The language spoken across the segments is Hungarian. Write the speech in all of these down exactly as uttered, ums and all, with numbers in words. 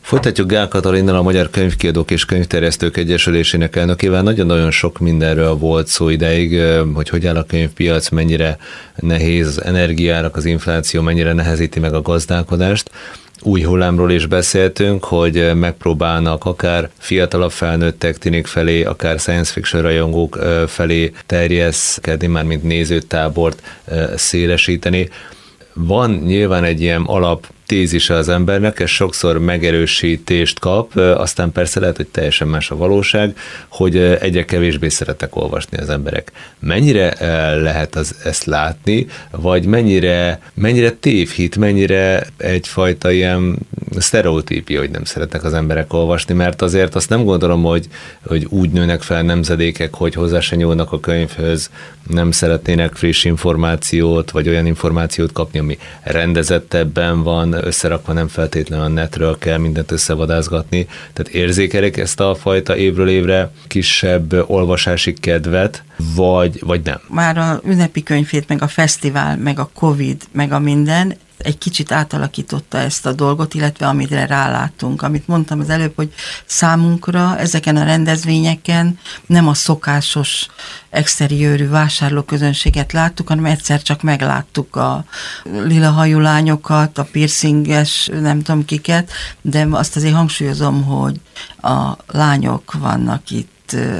Folytatjuk Gál Katalinnal, a Magyar Könyvkiadók és Könyvterjesztők Egyesülésének elnökével. Nagyon-nagyon sok mindenről volt szó ideig, hogy hogy áll a könyvpiac, mennyire nehéz az energiárak, az infláció mennyire nehezíti meg a gazdálkodást. Új hullámról is beszéltünk, hogy megpróbálnak akár fiatalabb felnőttek, tinik felé, akár science fiction rajongók felé terjeszkedni, már mint nézőtábort szélesíteni. Van nyilván egy ilyen alap tézise az embernek, ez sokszor megerősítést kap, aztán persze lehet, hogy teljesen más a valóság, hogy egyre kevésbé szeretek olvasni az emberek. Mennyire lehet az, ezt látni, vagy mennyire, mennyire tévhit, mennyire egyfajta ilyen sztereotípia, hogy nem szeretnek az emberek olvasni, mert azért azt nem gondolom, hogy, hogy úgy nőnek fel nemzedékek, hogy hozzá se nyúlnak a könyvhöz, nem szeretnének friss információt, vagy olyan információt kapni, ami rendezettebben van, összerakva, nem feltétlenül a netről kell mindent összevadászgatni. Tehát érzékelik ezt a fajta évről évre kisebb olvasási kedvet, vagy, vagy nem? Már a ünnepi könyvét, meg a fesztivál, meg a Covid, meg a minden egy kicsit átalakította ezt a dolgot, illetve amire ráláttunk. Amit mondtam az előbb, hogy számunkra ezeken a rendezvényeken nem a szokásos exteriőrű vásárlóközönséget láttuk, hanem egyszer csak megláttuk a lila hajú lányokat, a piercinges, nem tudom kiket, de azt azért hangsúlyozom, hogy a lányok vannak itt,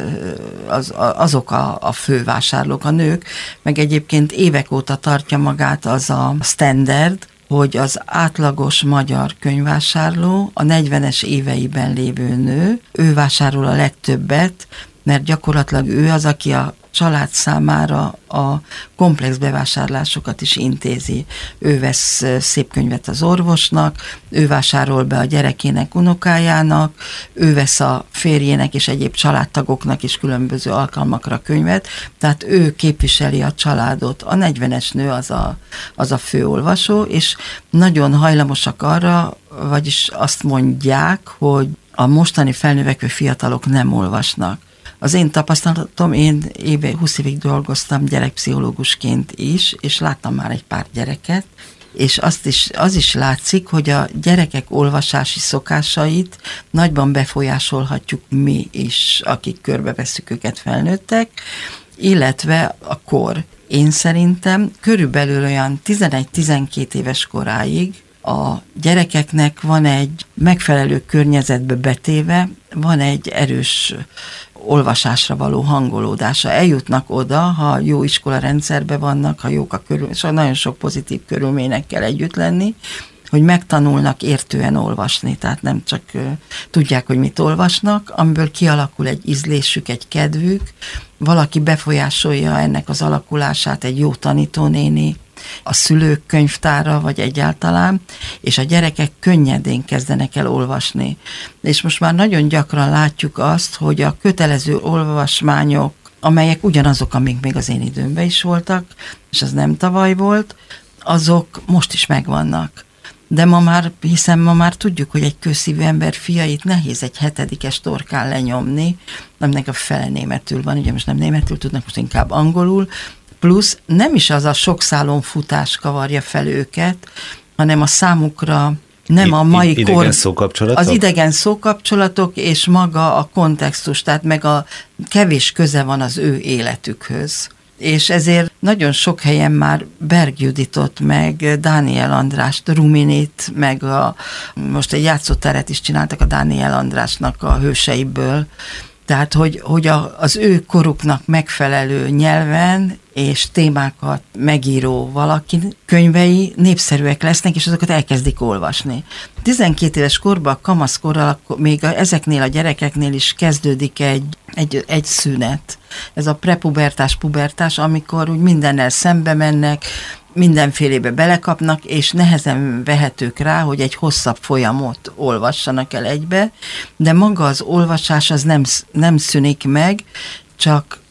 Az, azok a, a fővásárlók, a nők, meg egyébként évek óta tartja magát az a standard, hogy az átlagos magyar könyvvásárló, a negyvenes éveiben lévő nő, ő vásárol a legtöbbet, mert gyakorlatilag ő az, aki a család számára a komplex bevásárlásokat is intézi. Ő vesz szép könyvet az orvosnak, ő vásárol be a gyerekének, unokájának, ő vesz a férjének és egyéb családtagoknak is különböző alkalmakra könyvet, tehát ő képviseli a családot. A negyvenes nő az a, az a főolvasó, és nagyon hajlamosak arra, vagyis azt mondják, hogy a mostani felnövekvő fiatalok nem olvasnak. Az én tapasztalatom, én éve, húsz évig dolgoztam gyerekpszichológusként is, és láttam már egy pár gyereket, és azt is, az is látszik, hogy a gyerekek olvasási szokásait nagyban befolyásolhatjuk mi is, akik körbevesszük őket, felnőttek, illetve a kor. Én szerintem körülbelül olyan tizenegy-tizenkét éves koráig a gyerekeknek van egy megfelelő környezetbe betéve, van egy erős olvasásra való hangolódása. Eljutnak oda, ha jó iskola rendszerben vannak, ha jók a körül, és nagyon sok pozitív körülménynek kell együtt lenni, hogy megtanulnak értően olvasni, tehát nem csak uh, tudják, hogy mit olvasnak, amiből kialakul egy ízlésük, egy kedvük, valaki befolyásolja ennek az alakulását, egy jó tanítónéni, a szülők könyvtára, vagy egyáltalán, és a gyerekek könnyedén kezdenek el olvasni. És most már nagyon gyakran látjuk azt, hogy a kötelező olvasmányok, amelyek ugyanazok, amik még az én időmben is voltak, és az nem tavaly volt, azok most is megvannak. De ma már, hiszen ma már tudjuk, hogy egy közszívű ember fiait nehéz egy hetedikes torkán lenyomni, aminek a fele németül van, ugye most nem németül tudnak, most inkább angolul, plusz nem is az a sok szálon futás kavarja fel őket, hanem a számukra nem a mai idegen kor... szókapcsolatok? Az idegen szókapcsolatok és maga a kontextus, tehát meg a kevés köze van az ő életükhöz. És ezért nagyon sok helyen már Berg Juditot, meg Dániel Andrást, Ruminit, meg a, most egy játszóteret is csináltak a Dániel Andrásnak a hőseiből, tehát, hogy, hogy a, az ő koruknak megfelelő nyelven és témákat megíró valaki könyvei népszerűek lesznek, és azokat elkezdik olvasni. tizenkét éves korban, a kamaszkorral, még a, ezeknél a gyerekeknél is kezdődik egy, egy, egy szünet. Ez a prepubertás, pubertás, amikor úgy mindennel szembe mennek, mindenfélébe belekapnak, és nehezen vehetők rá, hogy egy hosszabb folyamot olvassanak el egybe, de maga az olvasás az nem, nem szűnik meg, csak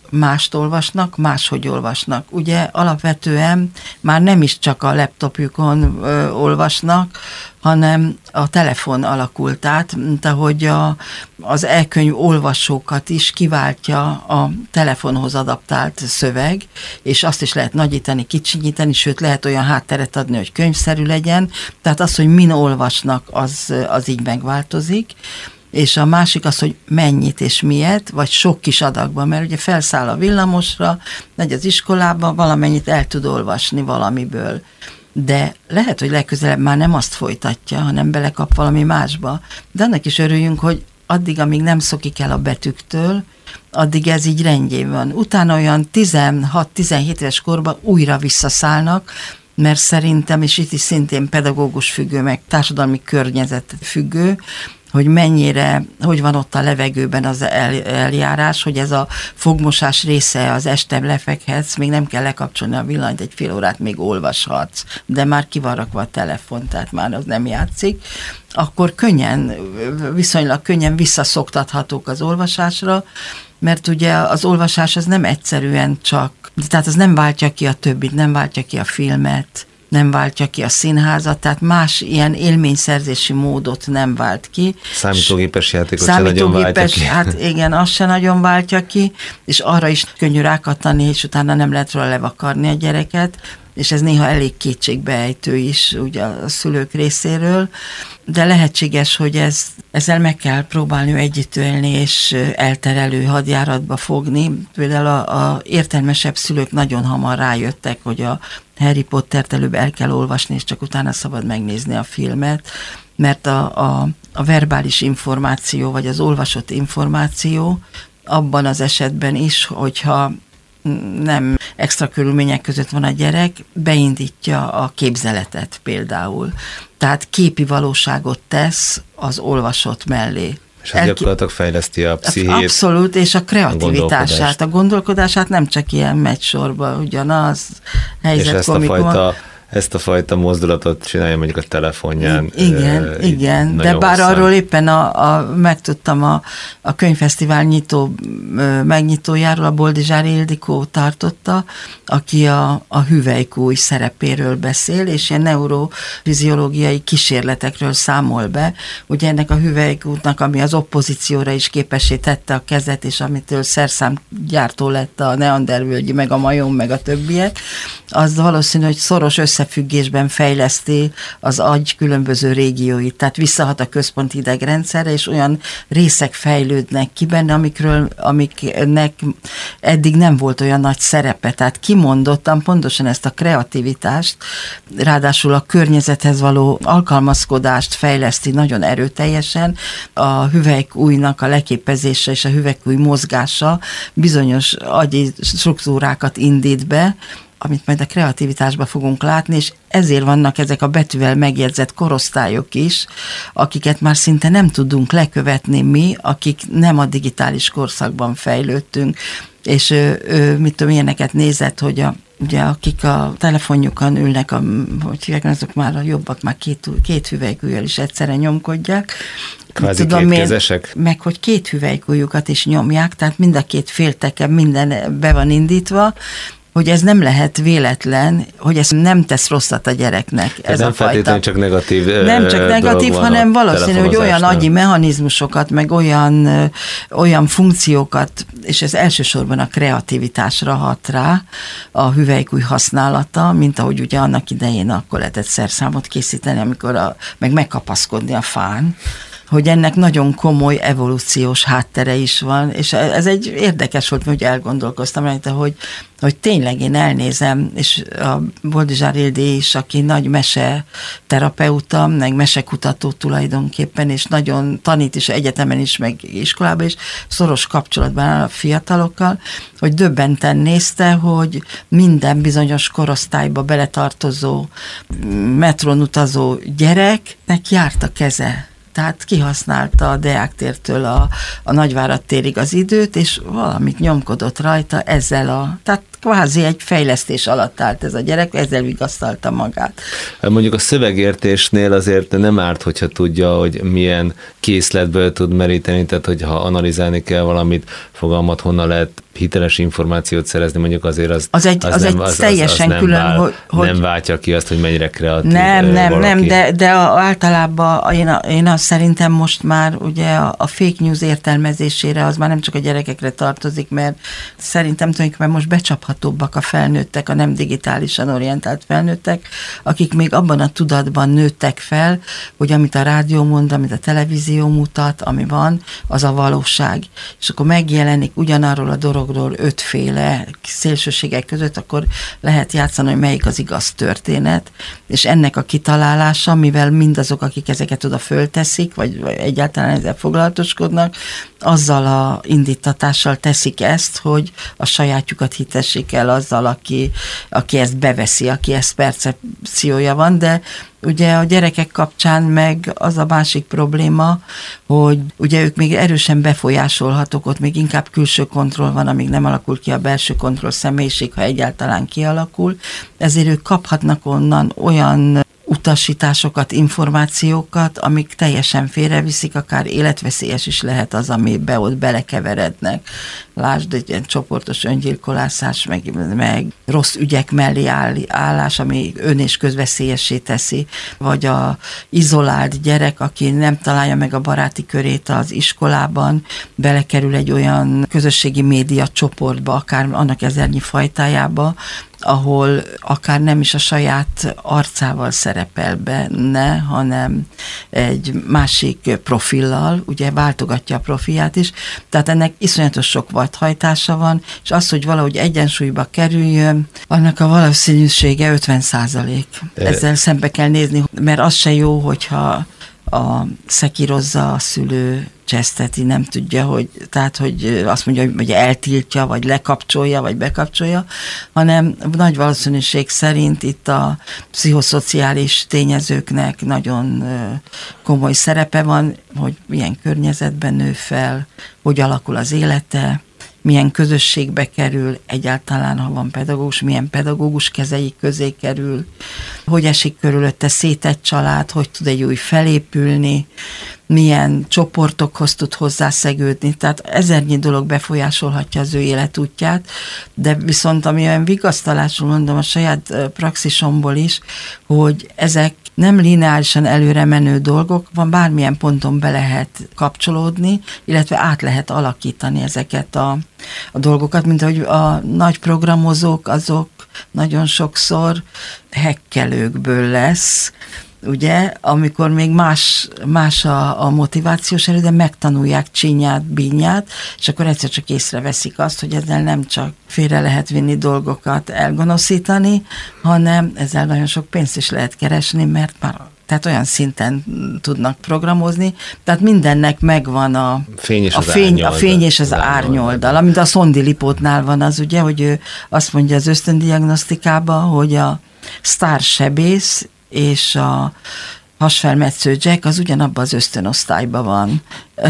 mást olvasnak, máshogy olvasnak. Ugye alapvetően már nem is csak a laptopjukon ö, olvasnak, hanem a telefon alakult át, mint ahogy a, az e-könyv olvasókat is kiváltja a telefonhoz adaptált szöveg, és azt is lehet nagyítani, kicsinyíteni, sőt lehet olyan hátteret adni, hogy könyvszerű legyen, tehát az, hogy min olvasnak, az, az így megváltozik, és a másik az, hogy mennyit és miért, vagy sok kis adagban, mert ugye felszáll a villamosra, megy az iskolába, valamennyit el tud olvasni valamiből. De lehet, hogy legközelebb már nem azt folytatja, hanem belekap valami másba. De annak is örüljünk, hogy addig, amíg nem szokik el a betűktől, addig ez így rendjén van. Utána olyan tizenhat-tizenhét éves korban újra visszaszállnak, mert szerintem, és itt is szintén pedagógus függő, meg társadalmi környezet függő, hogy mennyire, hogy van ott a levegőben az el, eljárás, hogy ez a fogmosás része, az este lefekhetsz, még nem kell lekapcsolni a villanyt, egy fél órát még olvashatsz, de már ki van rakva a telefon, tehát már az nem játszik, akkor könnyen, viszonylag könnyen visszaszoktathatók az olvasásra, mert ugye az olvasás az nem egyszerűen csak, tehát az nem váltja ki a többit, nem váltja ki a filmet, nem váltja ki a színházat, tehát más ilyen élményszerzési módot nem vált ki. Számítógépes játékot se nagyon váltja ki. Hát igen, azt se nagyon váltja ki, és arra is könnyű rákattani, és utána nem lehet róla levakarni a gyereket, és ez néha elég kétségbeejtő is ugye a szülők részéről, de lehetséges, hogy ez, ezzel meg kell próbálni együtt élni, és elterelő hadjáratba fogni. Például a, a értelmesebb szülők nagyon hamar rájöttek, hogy a Harry Pottert előbb el kell olvasni, és csak utána szabad megnézni a filmet, mert a, a, a verbális információ, vagy az olvasott információ abban az esetben is, hogyha nem extra körülmények között van a gyerek, beindítja a képzeletet például. Tehát képi valóságot tesz az olvasott mellé. És ez gyakorlatilag fejleszti a pszichét. Abszolút, és a kreativitását, a gondolkodást. a gondolkodását nem csak ilyen megy sorba, ugyanaz helyzet. És ezt a fajta ezt a fajta mozdulatot csinálja mondjuk a telefonján. Igen, uh, igen, de bár hosszán. Arról éppen a, a, megtudtam a, a könyvfesztivál nyitó, megnyitójáról, a Boldizsári Ildikó tartotta, aki a, a hüvelykúj szerepéről beszél, és ilyen neurofiziológiai kísérletekről számol be. Ugye ennek a hüvelykútnak, ami az oppozícióra is képessé tette a kezet, és amitől szerszámgyártó lett a neandervölgyi, meg a majom, meg a többiek, az valószínű, hogy szoros összefüggésben fejleszti az agy különböző régióit, tehát visszahat a központi idegrendszerre, és olyan részek fejlődnek ki benne, amikről, amiknek eddig nem volt olyan nagy szerepe, tehát kimondottan pontosan ezt a kreativitást, ráadásul a környezethez való alkalmazkodást fejleszti nagyon erőteljesen, a hüvelykújnak a leképezése és a hüvelykúj mozgása bizonyos agyi struktúrákat indít be, amit majd a kreativitásban fogunk látni, és ezért vannak ezek a betűvel megjegyzett korosztályok is, akiket már szinte nem tudunk lekövetni mi, akik nem a digitális korszakban fejlődtünk, és ő, ő, mit tudom, ilyeneket nézett, hogy a, ugye, akik a telefonjukon ülnek, a, hogy hívják, azok már a jobbak, már két, két hüvelykújjal is egyszerre nyomkodják. Kvázi kétkezesek. Meg hogy két hüvelykújjukat is nyomják, tehát mind a két félteke, minden be van indítva, hogy ez nem lehet véletlen, hogy ez nem tesz rosszat a gyereknek. Ez, ez nem feltétlenül csak negatív. Nem csak negatív, hanem valószínű, hogy olyan agyi mechanizmusokat, meg olyan, olyan funkciókat, és ez elsősorban a kreativitásra hat rá, a hüvelykúj használata, mint ahogy ugye annak idején akkor lehetett szerszámot készíteni, amikor a, meg megkapaszkodni a fán, hogy ennek nagyon komoly evolúciós háttere is van, és ez egy érdekes volt, hogy elgondolkoztam rajta, hogy, hogy tényleg én elnézem, és a Boldizsár Ildi is, aki nagy mese terapeuta, meg mesekutató tulajdonképpen, és nagyon tanít is egyetemen is, meg iskolában is, szoros kapcsolatban áll a fiatalokkal, hogy döbbenten nézte, hogy minden bizonyos korosztályba beletartozó, metron utazó gyereknek járt a keze. Tehát kihasználta a Deák tértől a, a Nagyvárad térig az időt, és valamit nyomkodott rajta ezzel a, tehát kvázi egy fejlesztés alatt állt ez a gyerek, ezzel vigasztalta magát. Mondjuk a szövegértésnél azért nem árt, hogyha tudja, hogy milyen készletből tud meríteni, tehát hogyha analizálni kell valamit, fogalmat, honnan lehet hiteles információt szerezni, mondjuk azért az, az, egy, az, az nem, egy az, teljesen az, az külön, nem, vál, hogy, nem váltja ki azt, hogy mennyire kreatív Nem, nem, valaki. nem, de, de általában én, én azt szerintem most már ugye a, a fake news értelmezésére az már nem csak a gyerekekre tartozik, mert szerintem tulajdonképpen most becsaphatóbbak a felnőttek, a nem digitálisan orientált felnőttek, akik még abban a tudatban nőttek fel, hogy amit a rádió mond, amit a televízió mutat, ami van, az a valóság. És akkor megjelenik ugyanarról a dologról ötféle szélsőségek között, akkor lehet játszani, hogy melyik az igaz történet, és ennek a kitalálása, mivel mindazok, akik ezeket oda fölteszik, vagy, vagy egyáltalán ezzel foglalatoskodnak, azzal a indítatással teszik ezt, hogy a sajátjukat hitessék el azzal, aki, aki ezt beveszi, aki ezt percepciója van, de ugye a gyerekek kapcsán meg az a másik probléma, hogy ugye ők még erősen befolyásolhatók, ott még inkább külső kontroll van, amíg nem alakul ki a belső kontroll személyiség, ha egyáltalán kialakul, ezért ők kaphatnak onnan olyan utasításokat, információkat, amik teljesen félreviszik, akár életveszélyes is lehet az, amibe ott belekeverednek. Lásd, egy ilyen csoportos öngyilkolászás, meg, meg rossz ügyek mellé áll, állás, ami ön- és közveszélyessé teszi, vagy a izolált gyerek, aki nem találja meg a baráti körét az iskolában, belekerül egy olyan közösségi média csoportba, akár annak ezernyi fajtájába, ahol akár nem is a saját arcával szerepel benne, hanem egy másik profillal, ugye váltogatja a profilját is, tehát ennek iszonyatos sok vadhajtása van, és az, hogy valahogy egyensúlyba kerüljön, annak a valószínűsége ötven százalék. Ezzel szembe kell nézni, mert az se jó, hogyha a szekírozza a szülő cseszteti, nem tudja, hogy, tehát, hogy azt mondja, hogy eltiltja, vagy lekapcsolja, vagy bekapcsolja, hanem nagy valószínűség szerint itt a pszichoszociális tényezőknek nagyon komoly szerepe van, hogy milyen környezetben nő fel, hogy alakul az élete, milyen közösségbe kerül, egyáltalán, ha van pedagógus, milyen pedagógus kezei közé kerül, hogy esik körülötte szét egy család, hogy tud egy új felépülni, milyen csoportokhoz tud hozzászegődni, tehát ezernyi dolog befolyásolhatja az ő életútját, de viszont ami olyan vigasztalásul mondom a saját praxisomból is, hogy ezek nem lineárisan előre menő dolgok, van bármilyen ponton be lehet kapcsolódni, illetve át lehet alakítani ezeket a, a dolgokat, mint ahogy a nagy programozók, azok nagyon sokszor hekkelőkből lesz, ugye, amikor még más, más a, a motivációs erő, de megtanulják csinyát, bínyát, és akkor egyszer csak észreveszik azt, hogy ezzel nem csak félre lehet vinni dolgokat, elgonoszítani, hanem ezzel nagyon sok pénzt is lehet keresni, mert már tehát olyan szinten tudnak programozni, tehát mindennek megvan a fény és a az, fény, árnyoldal, a fény és az, az árnyoldal, amit a Szondi Lipótnál van az, ugye, hogy ő azt mondja az ösztöndiagnosztikában, hogy a sztársebész és a hasfelmetsző Jack az ugyanabban az ösztönosztályban van,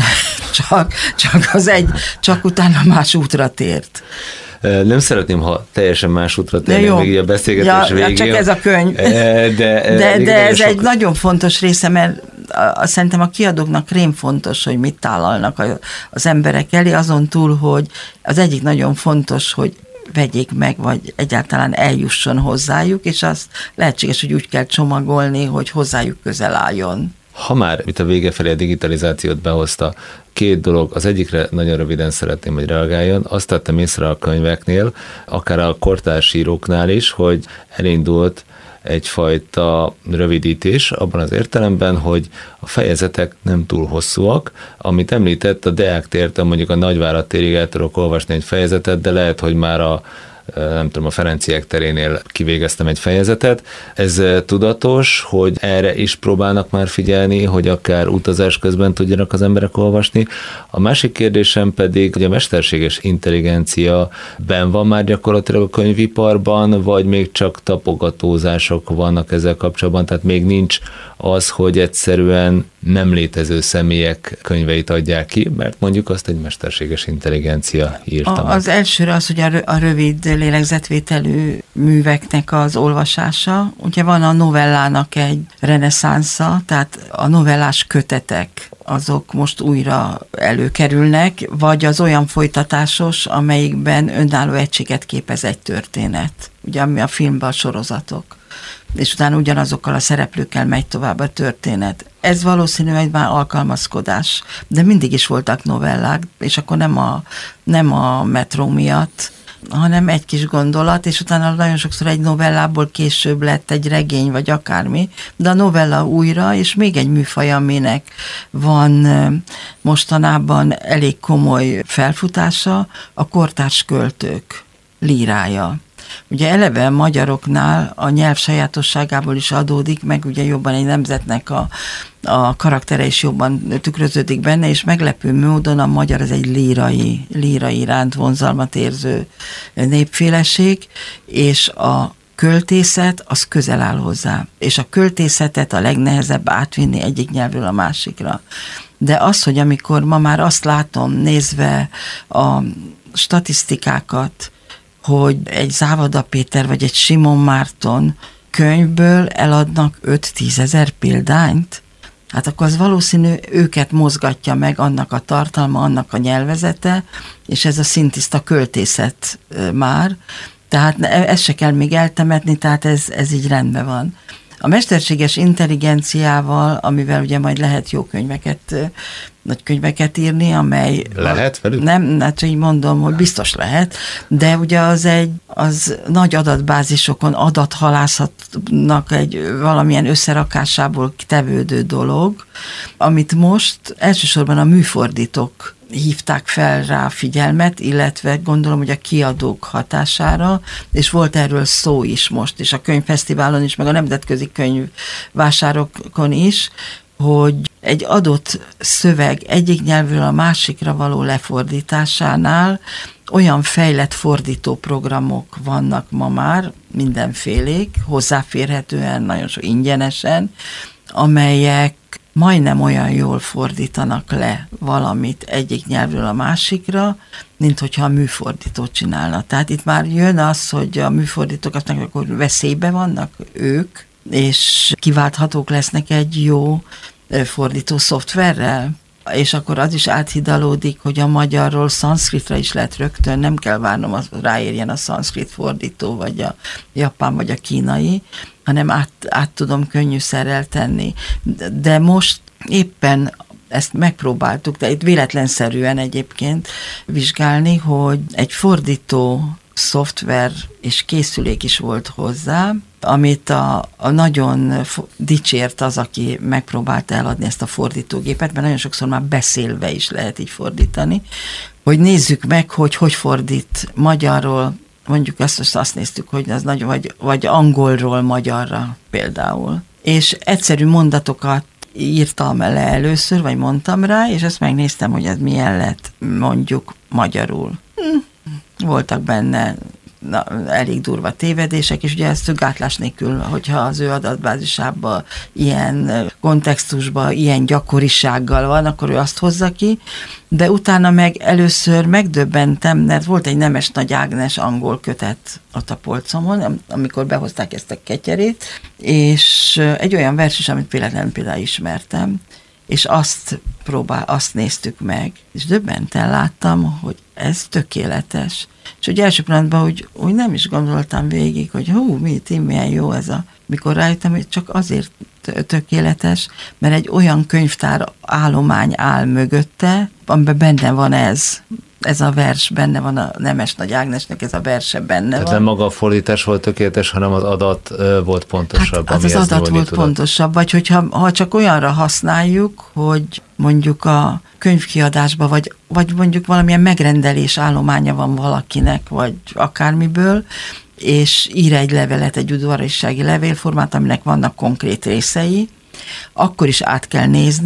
csak, csak az egy, csak utána más útra tért. Nem szeretném, ha teljesen más útra térnénk még így a beszélgetés ja, végén. Csak ez a könyv. De, de, de ez sok... egy nagyon fontos része, mert a, szerintem a kiadóknak rém fontos, hogy mit tálalnak az emberek elé, azon túl, hogy az egyik nagyon fontos, hogy vegyék meg, vagy egyáltalán eljusson hozzájuk, és azt lehetséges, hogy úgy kell csomagolni, hogy hozzájuk közel álljon. Ha már itt a vége felé a digitalizációt behozta, két dolog, az egyikre nagyon röviden szeretném, hogy reagáljon. Azt tettem észre a könyveknél, akár a kortárs íróknál is, hogy elindult egyfajta rövidítés abban az értelemben, hogy a fejezetek nem túl hosszúak. Amit említett, a Deák térten mondjuk a Nagyvárad térig el tudok olvasni egy fejezetet, de lehet, hogy már a nem tudom, a Ferenciek terénél kivégeztem egy fejezetet. Ez tudatos, hogy erre is próbálnak már figyelni, hogy akár utazás közben tudjanak az emberek olvasni. A másik kérdésem pedig, hogy a mesterséges intelligencia benn van már gyakorlatilag a könyviparban, vagy még csak tapogatózások vannak ezzel kapcsolatban, tehát még nincs az, hogy egyszerűen nem létező személyek könyveit adják ki, mert mondjuk azt egy mesterséges intelligencia írta a, meg. Az elsőre az, hogy a rövid lélegzetvételű műveknek az olvasása. Ugye van a novellának egy reneszánsza, tehát a novellás kötetek, azok most újra előkerülnek, vagy az olyan folytatásos, amelyikben önálló egységet képez egy történet. Ugye ami a filmben a sorozatok. És utána ugyanazokkal a szereplőkkel megy tovább a történet. Ez valószínűleg már alkalmazkodás, de mindig is voltak novellák, és akkor nem a, nem a metró miatt, hanem egy kis gondolat, és utána nagyon sokszor egy novellából később lett egy regény, vagy akármi, de a novella újra, és még egy műfaj, aminek van mostanában elég komoly felfutása, a kortárs költők lírája. Ugye eleve a magyaroknál a nyelv sajátosságából is adódik, meg ugye jobban egy nemzetnek a, a karaktere is jobban tükröződik benne, és meglepő módon a magyar az egy lírai, lírai iránt vonzalmat érző népféleség, és a költészet az közel áll hozzá. És a költészetet a legnehezebb átvinni egyik nyelvről a másikra. De az, hogy amikor ma már azt látom, nézve a statisztikákat, hogy egy Závada Péter vagy egy Simon Márton könyvből eladnak öt-tízezer példányt, hát akkor az valószínű őket mozgatja meg, annak a tartalma, annak a nyelvezete, és ez a szintiszta költészet már, tehát ezt se kell még eltemetni, tehát ez, ez így rendben van. A mesterséges intelligenciával, amivel ugye majd lehet jó könyveket, nagy könyveket írni, amely... Lehet velük? Nem, hát így mondom, hogy biztos lehet, de ugye az egy, az nagy adatbázisokon, adathalászatnak egy valamilyen összerakásából tevődő dolog, amit most elsősorban a műfordítók hívták fel rá a figyelmet, illetve gondolom, hogy a kiadók hatására, és volt erről szó is most, és a könyvfesztiválon is, meg a nemzetközi könyvvásárokon is, hogy egy adott szöveg egyik nyelvről a másikra való lefordításánál olyan fejlett fordítóprogramok vannak ma már, mindenfélék, hozzáférhetően, nagyon sok ingyenesen, amelyek majdnem olyan jól fordítanak le valamit egyik nyelvről a másikra, mint hogyha a műfordító csinálna. Tehát itt már jön az, hogy a műfordítók azt mondják, hogy veszélybe vannak ők, és kiválthatók lesznek egy jó fordító szoftverrel, és akkor az is áthidalódik, hogy a magyarról szanszkritra is lehet rögtön, nem kell várnom, az ráérjen a szanszkrit fordító, vagy a japán, vagy a kínai, hanem át, át tudom könnyűszerrel tenni. De most éppen ezt megpróbáltuk, de itt véletlenszerűen egyébként vizsgálni, hogy egy fordító szoftver és készülék is volt hozzá, amit a, a nagyon dicsért az, aki megpróbálta eladni ezt a fordítógépet, mert nagyon sokszor már beszélve is lehet így fordítani, hogy nézzük meg, hogy hogy fordít magyarról, mondjuk azt, azt néztük, hogy az nagyon, vagy, vagy angolról magyarra például. És egyszerű mondatokat írtam le először, vagy mondtam rá, és ezt megnéztem, hogy ez milyen lett mondjuk magyarul. Hm. Voltak benne na, elég durva tévedések, és ugye ezt gátlás nélkül, hogyha az ő adatbázisában ilyen kontextusban, ilyen gyakorisággal van, akkor ő azt hozza ki, de utána meg először megdöbbentem, mert volt egy Nemes Nagy Ágnes angol kötet ott a polcomon, amikor behozták ezt a ketyerét, és egy olyan vers is, amit véletlenül például ismertem, és azt próbál, azt néztük meg, és döbbenten láttam, hogy ez tökéletes. És hogy első pillanatban úgy, úgy nem is gondoltam végig, hogy hú, mi, milyen jó ez a... Mikor rájöttem, hogy csak azért tökéletes, mert egy olyan könyvtár állomány áll mögötte, amiben benne van ez. Ez a vers benne van, a Nemes Nagy Ágnesnek ez a verse benne Tehát van. nem maga a fordítás volt tökéletes, hanem az adat volt pontosabb. Hát az, az adat volt tudod. pontosabb, vagy hogyha ha csak olyanra használjuk, hogy mondjuk a könyvkiadásba, vagy, vagy mondjuk valamilyen megrendelés állománya van valakinek, vagy akármiből, és ír egy levelet, egy udvariassági levélformát, aminek vannak konkrét részei, akkor is át kell nézni,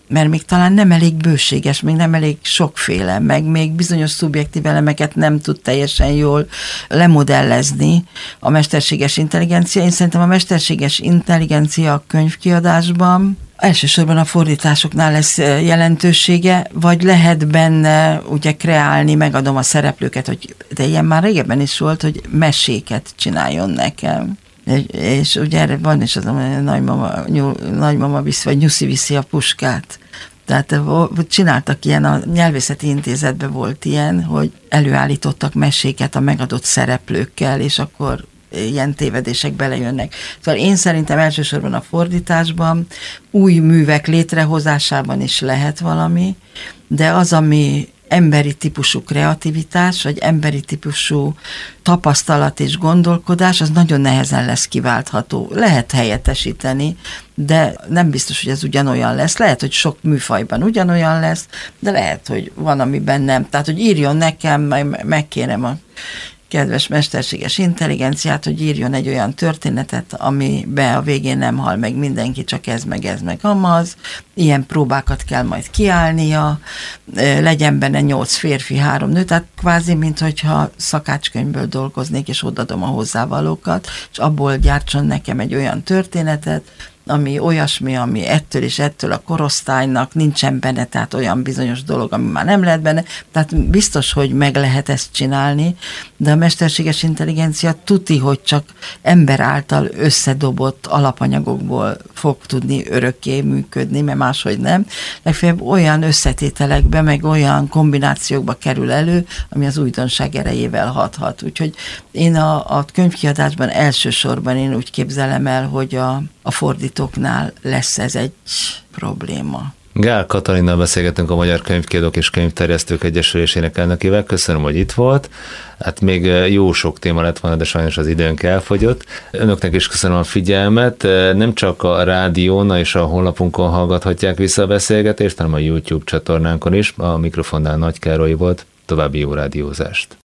mert még talán nem elég bőséges, még nem elég sokféle, meg még bizonyos szubjektív elemeket nem tud teljesen jól lemodellezni a mesterséges intelligencia. Én szerintem a mesterséges intelligencia a könyvkiadásban elsősorban a fordításoknál lesz jelentősége, vagy lehet benne ugye kreálni, megadom a szereplőket, hogy de ilyen már régebben is volt, hogy meséket csináljon nekem. És ugye erre van is az, hogy nagymama, nyúl, nagymama viszi, vagy nyuszi viszi a puskát. Tehát csináltak ilyen, a Nyelvészeti Intézetben volt ilyen, hogy előállítottak meséket a megadott szereplőkkel, és akkor ilyen tévedések belejönnek. Szóval én szerintem elsősorban a fordításban, új művek létrehozásában is lehet valami, de az, ami emberi típusú kreativitás, vagy emberi típusú tapasztalat és gondolkodás, az nagyon nehezen lesz kiváltható. Lehet helyettesíteni, de nem biztos, hogy ez ugyanolyan lesz. Lehet, hogy sok műfajban ugyanolyan lesz, de lehet, hogy van, amiben nem. Tehát, hogy írjon nekem, megkérem a kedves mesterséges intelligenciát, hogy írjon egy olyan történetet, amiben a végén nem hal meg mindenki, csak ez meg ez meg amaz. Ilyen próbákat kell majd kiállnia, legyen benne nyolc férfi, három nő, tehát kvázi, minthogyha szakácskönyvből dolgoznék, és odadom a hozzávalókat, és abból gyártson nekem egy olyan történetet, ami olyasmi, ami ettől és ettől a korosztálynak nincsen benne, tehát olyan bizonyos dolog, ami már nem lehet benne. Tehát biztos, hogy meg lehet ezt csinálni, de a mesterséges intelligencia tuti, hogy csak ember által összedobott alapanyagokból fog tudni örökké működni, mert máshogy nem. Legfeljebb olyan összetételekbe, meg olyan kombinációkba kerül elő, ami az újdonság erejével hathat. Úgyhogy én a, a könyvkiadásban elsősorban én úgy képzelem el, hogy a, a fordítóknál lesz ez egy probléma. Gál Katalinnal beszélgetünk, a Magyar Könyvkiadók és Könyvterjesztők Egyesülésének elnökével. Köszönöm, hogy itt volt. Hát még jó sok téma lett volna, de sajnos az időnk elfogyott. Önöknek is köszönöm a figyelmet. Nem csak a rádión és a honlapunkon hallgathatják vissza a beszélgetést, hanem a YouTube csatornánkon is. A mikrofonnál Nagy Károly volt. További jó rádiózást.